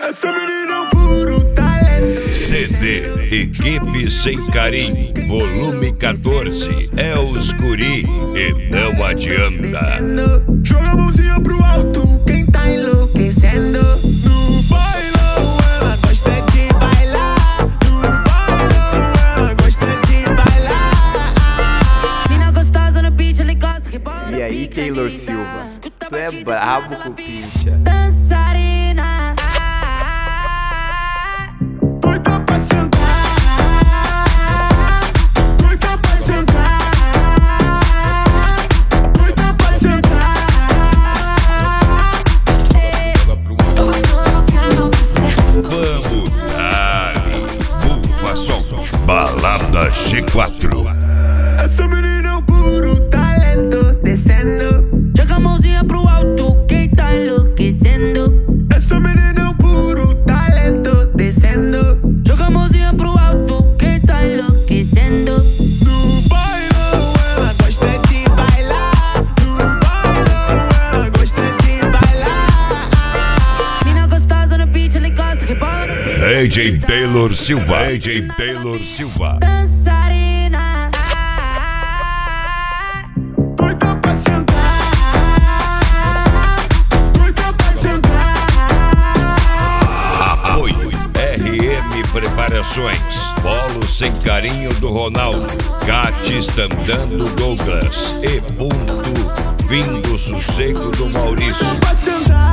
Essa menina é um puro talento. CD Equipe Sem Carinho, volume 14. É os guri e não adianta. Joga a mãozinha pro alto, quem tá enlouquecendo. No bailão ela gosta de bailar. No bailão ela gosta de bailar. Mina gostosa no beat, ele gosta que bola. E aí, Taylor Silva, tu é brabo com pincha. Dançarina. Doida pra sentar. Doida pra sentar. Doida pra sentar. Vamos dali, bufa som, balada G4. Essa menina é um puro talento. Descendo. Joga a mãozinha pro alto, quem tá enlouquecendo. Essa menina é um puro talento. Descendo. Joga a mãozinha pro alto, quem tá enlouquecendo. No bailão ela gosta de bailar. No bailão ela gosta de bailar. Mina gostosa no beat, ele gosta que bola no beat. DJ Taylor Silva, DJ Taylor Silva. Dançarina. Doida pra sentar. Doida pra sentar. Apoio RM Preparações, Polo Sem Carinho do Ronaldo, Catista Andando Douglas e Ponto Vindo Sossego do Maurício. Pra sentar.